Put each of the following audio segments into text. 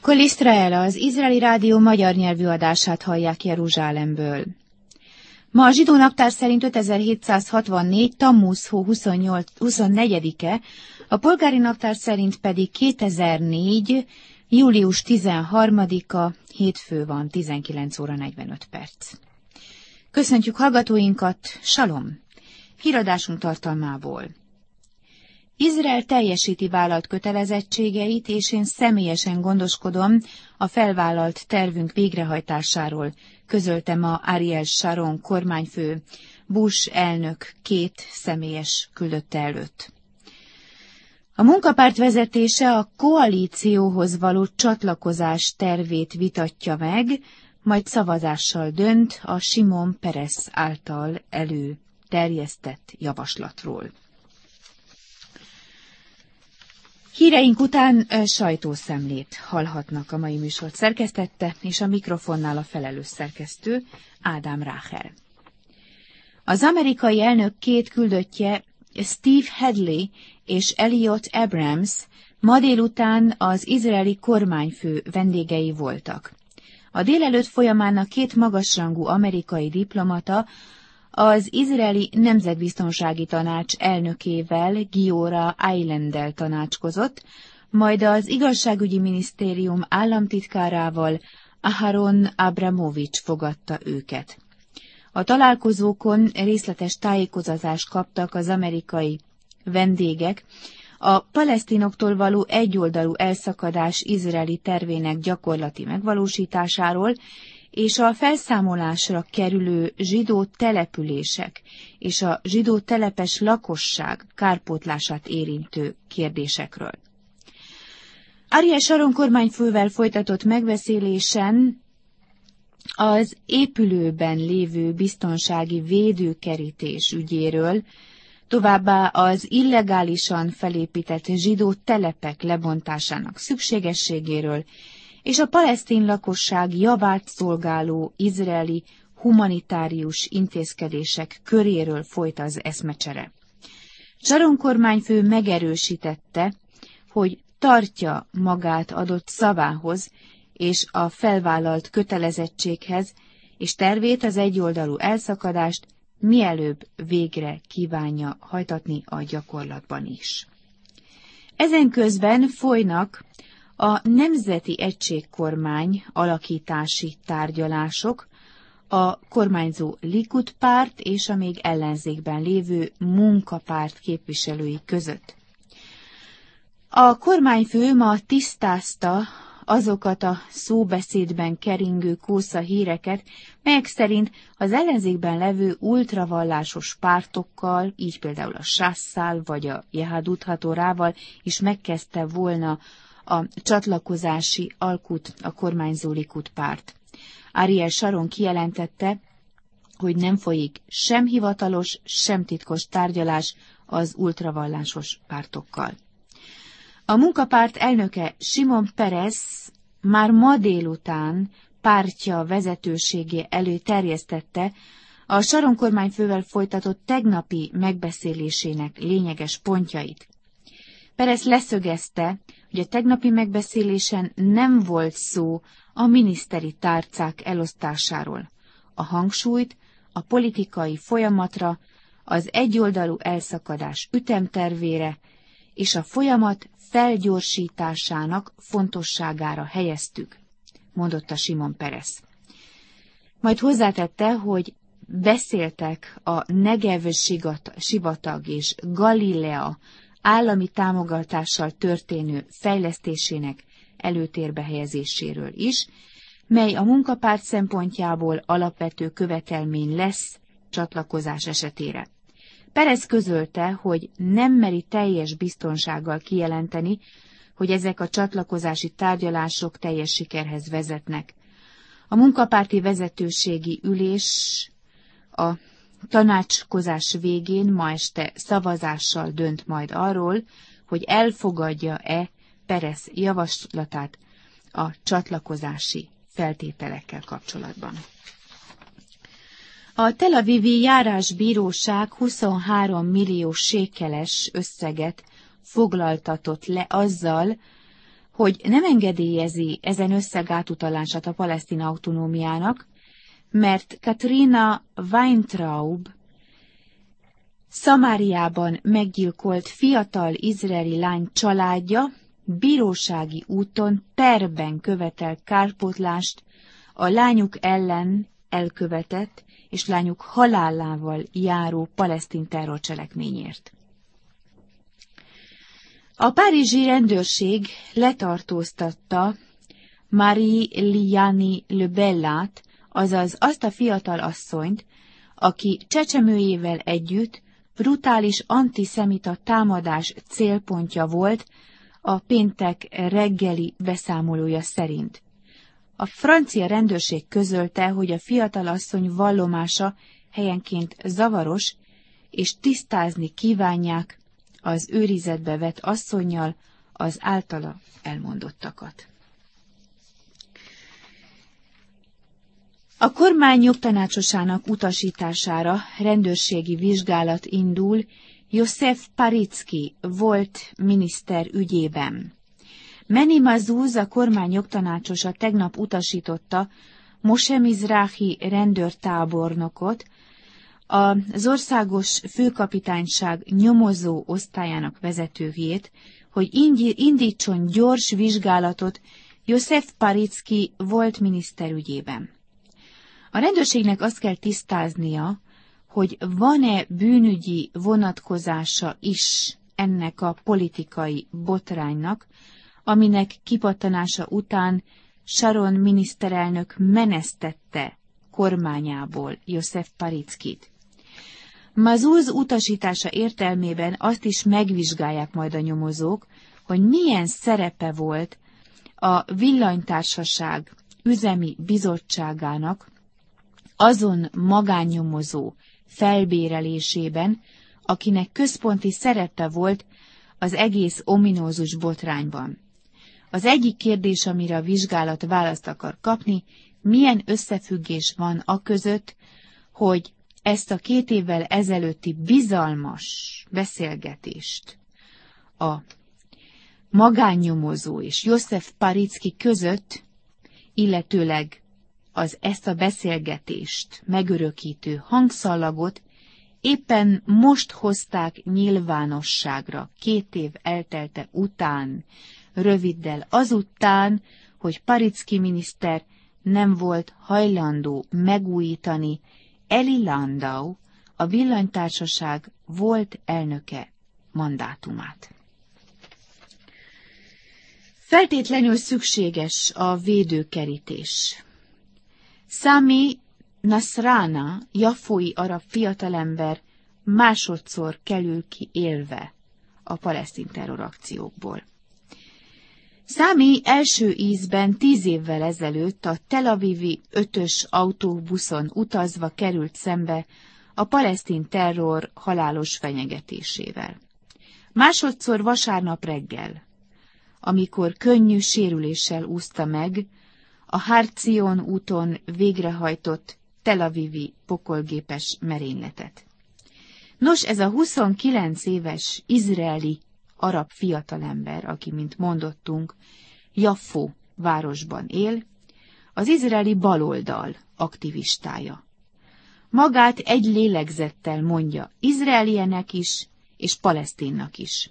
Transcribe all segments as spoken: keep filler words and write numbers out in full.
Kol Iszrael, az izraeli rádió magyar nyelvű adását hallják Jeruzsálemből. Ma a zsidó naptár szerint ötezer-hétszázhatvannégy. Tammuz hó huszonnegyedike, a polgári naptár szerint pedig kétezer-négy. július tizenharmadika, hétfő van, tizenkilenc óra negyvenöt perc. Köszöntjük hallgatóinkat, salom! Híradásunk tartalmából. Izrael teljesíti vállalt kötelezettségeit, és én személyesen gondoskodom a felvállalt tervünk végrehajtásáról, közölte ma Ariel Sharon kormányfő Bush elnök két személyes küldötte előtt. A munkapárt vezetése a koalícióhoz való csatlakozás tervét vitatja meg, majd szavazással dönt a Simon Peres által előterjesztett javaslatról. Híreink után sajtószemlét hallhatnak. A mai műsort szerkesztette, és a mikrofonnál a felelős szerkesztő Ádám Ráhel. Az amerikai elnök két küldöttje, Steve Hadley és Elliot Abrams ma délután az izraeli kormányfő vendégei voltak. A délelőtt folyamán a két magasrangú amerikai diplomata az izraeli Nemzetbiztonsági Tanács elnökével, Giora Eilenddel tanácskozott, majd az igazságügyi minisztérium államtitkárával, Aharon Abramovics fogadta őket. A találkozókon részletes tájékoztatást kaptak az amerikai vendégek a palesztinoktól való egyoldalú elszakadás izraeli tervének gyakorlati megvalósításáról, és a felszámolásra kerülő zsidó települések és a zsidó telepes lakosság kárpótlását érintő kérdésekről. Ariel Sharon kormányfővel folytatott megbeszélésen az épülőben lévő biztonsági védőkerítés ügyéről, továbbá az illegálisan felépített zsidó telepek lebontásának szükségességéről, és a palesztin lakosság javát szolgáló izraeli humanitárius intézkedések köréről folyt az eszmecsere. Sharon kormányfő megerősítette, hogy tartja magát adott szavához és a felvállalt kötelezettséghez, és tervét, az egyoldalú elszakadást mielőbb végre kívánja hajtatni a gyakorlatban is. Ezen közben folynak a Nemzeti Egységkormány alakítási tárgyalások a kormányzó Likud párt és a még ellenzékben lévő munkapárt képviselői között. A kormányfő ma tisztázta azokat a szóbeszédben keringő kósza híreket, melyek szerint az ellenzékben levő ultravallásos pártokkal, így például a Sásszal vagy a Jehadut Hatorával is megkezdte volna a csatlakozási alkut a kormányzó Likud párt. Ariel Sharon kijelentette, hogy nem folyik sem hivatalos, sem titkos tárgyalás az ultravallásos pártokkal. A munkapárt elnöke Simon Peres már ma délután pártja vezetőségé elé terjesztette a Sharon kormányfővel folytatott tegnapi megbeszélésének lényeges pontjait. Peres leszögezte, hogy a tegnapi megbeszélésen nem volt szó a miniszteri tárcák elosztásáról. A hangsúlyt a politikai folyamatra, az egyoldalú elszakadás ütemtervére és a folyamat felgyorsításának fontosságára helyeztük, mondotta Simon Peres. Majd hozzátette, hogy beszéltek a Negev sivatag és Galilea állami támogatással történő fejlesztésének előtérbe helyezéséről is, mely a munkapárt szempontjából alapvető követelmény lesz csatlakozás esetére. Peres közölte, hogy nem meri teljes biztonsággal kijelenteni, hogy ezek a csatlakozási tárgyalások teljes sikerhez vezetnek. A munkapárti vezetőségi ülés a tanácskozás végén ma este szavazással dönt majd arról, hogy elfogadja-e Peres javaslatát a csatlakozási feltételekkel kapcsolatban. A Tel Avivi járásbíróság huszonhárom millió sékeles összeget foglaltatott le azzal, hogy nem engedélyezi ezen összeg átutalását a palesztin autonómiának, mert Katrina Weintraub Szamáriában meggyilkolt fiatal izraeli lány családja bírósági úton perben követel kárpótlást a lányuk ellen elkövetett és lányuk halálával járó palesztin terrorcselekményért. A párizsi rendőrség letartóztatta Marie Liani Lebellát, azaz azt a fiatal asszonyt, aki csecsemőjével együtt brutális antiszemita támadás célpontja volt a péntek reggeli beszámolója szerint. A francia rendőrség közölte, hogy a fiatal asszony vallomása helyenként zavaros, és tisztázni kívánják az őrizetbe vett asszonnyal az általa elmondottakat. A kormány jogtanácsosának utasítására rendőrségi vizsgálat indul József Paricki volt miniszter ügyében. Meni Mazuz, a kormány jogtanácsosa tegnap utasította Moshe Mizrahi rendőrtábornokot, az országos főkapitányság nyomozó osztályának vezetőjét, hogy indítson gyors vizsgálatot József Paricki volt miniszter ügyében. A rendőrségnek azt kell tisztáznia, hogy van-e bűnügyi vonatkozása is ennek a politikai botránynak, aminek kipattanása után Sharon miniszterelnök menesztette kormányából József Parickit. Mazuz utasítása értelmében azt is megvizsgálják majd a nyomozók, hogy milyen szerepe volt a villanytársaság üzemi bizottságának azon magánnyomozó felbérelésében, akinek központi szerepe volt az egész ominózus botrányban. Az egyik kérdés, amire a vizsgálat választ akar kapni, milyen összefüggés van aközött, hogy ezt a két évvel ezelőtti bizalmas beszélgetést a magánnyomozó és József Paricki között, illetőleg az ezt a beszélgetést megörökítő hangszallagot éppen most hozták nyilvánosságra, két év eltelte után, röviddel azután, hogy Paricki miniszter nem volt hajlandó megújítani Eli Landau, a villanytársaság volt elnöke mandátumát. Feltétlenül szükséges a védőkerítés. Sami Nasrana, jaffói arab fiatalember másodszor kerül ki élve a palesztin terrorakciókból. Sami első ízben tíz évvel ezelőtt a Tel Avivi ötös autóbuszon utazva került szembe a palesztin terror halálos fenyegetésével. Másodszor vasárnap reggel, amikor könnyű sérüléssel úszta meg a Har-Zion úton végrehajtott Tel Avivi pokolgépes merényletet. Nos, ez a huszonkilenc éves izraeli arab fiatalember, aki, mint mondottunk, Jaffó városban él, az izraeli baloldal aktivistája. Magát egy lélegzettel mondja izraelienek is, és palesztinnak is.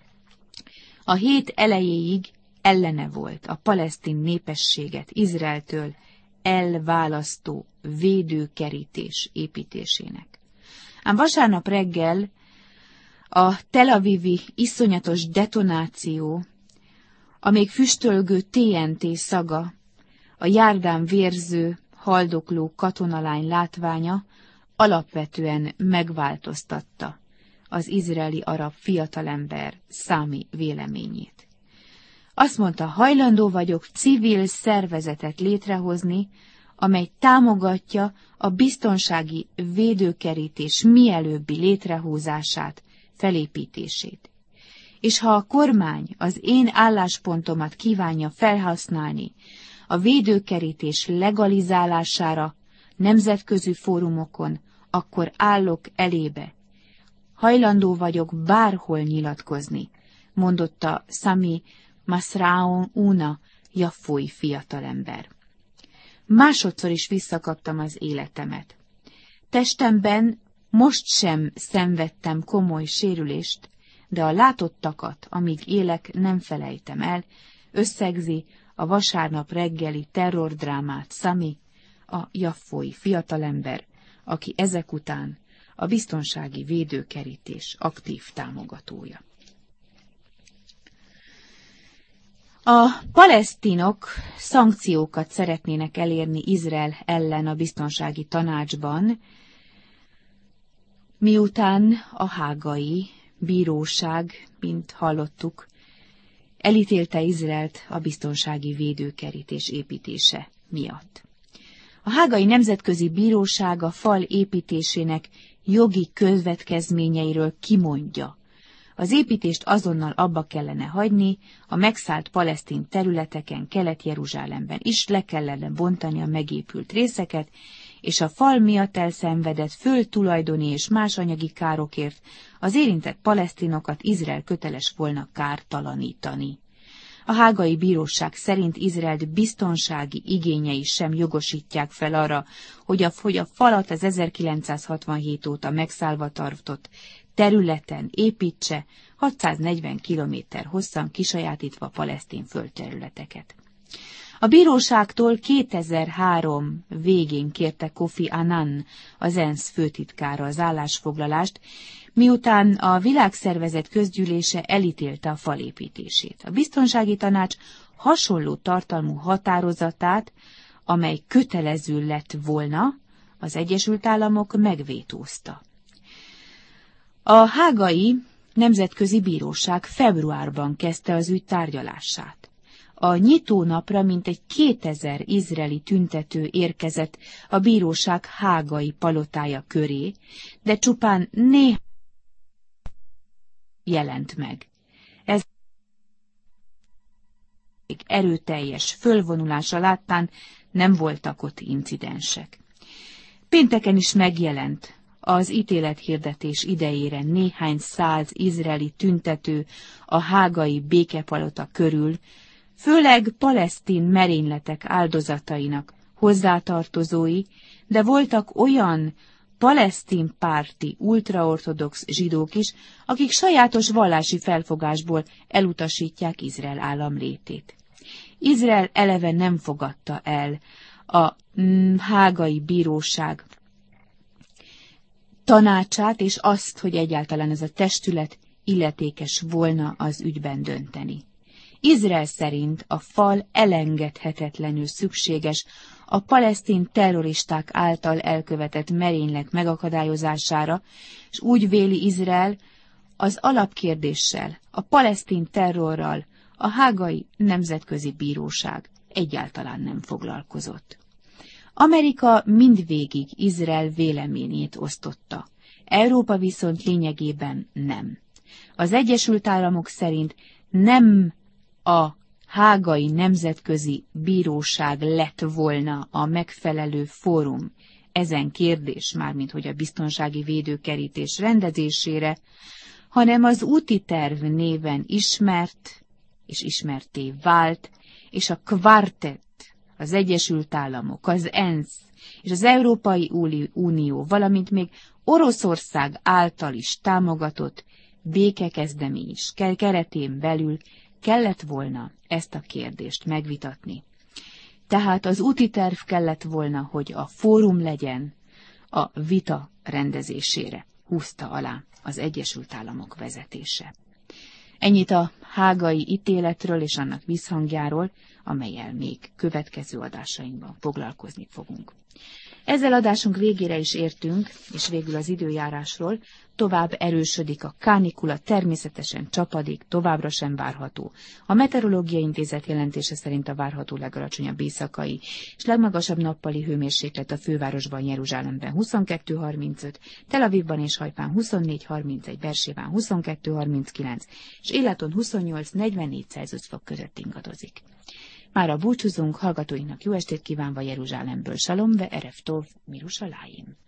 A hét elejéig ellene volt a palesztin népességet Izraeltől elválasztó védőkerítés építésének. Ám vasárnap reggel a Tel Avivi iszonyatos detonáció, a még füstölgő té en té szaga, a járdán vérző, haldokló katonalány látványa alapvetően megváltoztatta az izraeli arab fiatalember Sami véleményét. Azt mondta, hajlandó vagyok civil szervezetet létrehozni, amely támogatja a biztonsági védőkerítés mielőbbi létrehozását, felépítését. És ha a kormány az én álláspontomat kívánja felhasználni a védőkerítés legalizálására nemzetközi fórumokon, akkor állok elébe. Hajlandó vagyok bárhol nyilatkozni, mondotta Sami Masraon Una, jaffói fiatalember. Másodszor is visszakaptam az életemet. Testemben most sem szenvedtem komoly sérülést, de a látottakat, amíg élek, nem felejtem el, összegzi a vasárnap reggeli terrordrámát Sami, a jaffói fiatalember, aki ezek után a biztonsági védőkerítés aktív támogatója. A palesztinok szankciókat szeretnének elérni Izrael ellen a biztonsági tanácsban, miután a hágai bíróság, mint hallottuk, elítélte Izraelt a biztonsági védőkerítés építése miatt. A hágai nemzetközi bíróság a fal építésének jogi következményeiről kimondja. Az építést azonnal abba kellene hagyni, a megszállt palesztin területeken, Kelet-Jeruzsálemben is le kellene bontani a megépült részeket, és a fal miatt elszenvedett földtulajdoni és más anyagi károkért az érintett palesztinokat Izrael köteles volna kártalanítani. A hágai bíróság szerint Izrael biztonsági igényei sem jogosítják fel arra, hogy a, hogy a falat az ezerkilencszázhatvanhét óta megszállva tartott területen építse, hatszáznegyven kilométer hosszan kisajátítva palesztin földterületeket. A bíróságtól kétezer-három végén kérte Kofi Annan, az ENSZ főtitkára az állásfoglalást, miután a világszervezet közgyűlése elítélte a fal építését. A biztonsági tanács hasonló tartalmú határozatát, amely kötelező lett volna, az Egyesült Államok megvétózta. A hágai nemzetközi bíróság februárban kezdte az ügy tárgyalását. A nyitónapra mintegy kétezer izraeli tüntető érkezett a bíróság hágai palotája köré, de csupán néhány jelent meg. Ez erőteljes fölvonulása láttán nem voltak ott incidensek. Pénteken is megjelent az ítélethirdetés idejére néhány száz izraeli tüntető a hágai békepalota körül, főleg palesztin merényletek áldozatainak hozzátartozói, de voltak olyan palesztin párti ultraortodox zsidók is, akik sajátos vallási felfogásból elutasítják Izrael állam létét. Izrael eleve nem fogadta el a hágai bíróság tanácsát, és azt, hogy egyáltalán ez a testület illetékes volna az ügyben dönteni. Izrael szerint a fal elengedhetetlenül szükséges a palesztin terroristák által elkövetett merénylet megakadályozására, és úgy véli Izrael, az alapkérdéssel, a palesztin terrorral a hágai nemzetközi bíróság egyáltalán nem foglalkozott. Amerika mindvégig Izrael véleményét osztotta, Európa viszont lényegében nem. Az Egyesült Államok szerint nem a hágai nemzetközi bíróság lett volna a megfelelő fórum ezen kérdés, mármint hogy a biztonsági védőkerítés rendezésére, hanem az úti terv néven ismert és ismerté vált, és a kvartett, az Egyesült Államok, az ENSZ és az Európai Unió, valamint még Oroszország által is támogatott békekezdeményes keretén belül kellett volna ezt a kérdést megvitatni. Tehát az úti terv kellett volna, hogy a fórum legyen a vita rendezésére, húzta alá az Egyesült Államok vezetése. Ennyit a hágai ítéletről és annak visszhangjáról, amellyel még következő adásainkban foglalkozni fogunk. Ezzel adásunk végére is értünk, és végül az időjárásról tovább erősödik a kánikula, természetesen csapadék továbbra sem várható. A Meteorológiai Intézet jelentése szerint a várható legalacsonyabb éjszakai és legmagasabb nappali hőmérséklet a fővárosban, Jeruzsálemben huszonkettő harmincöt, Tel Avivban és Hajfán huszonnégy harmincegy, Bersébán huszonkettő harminckilenc, és Élaton huszonnyolc negyvennégy Celsius fok között ingadozik. Mára búcsúzunk, hallgatóinknak jó estét kívánva Jeruzsálemből. Salom ve erev tov, Mirushalayim.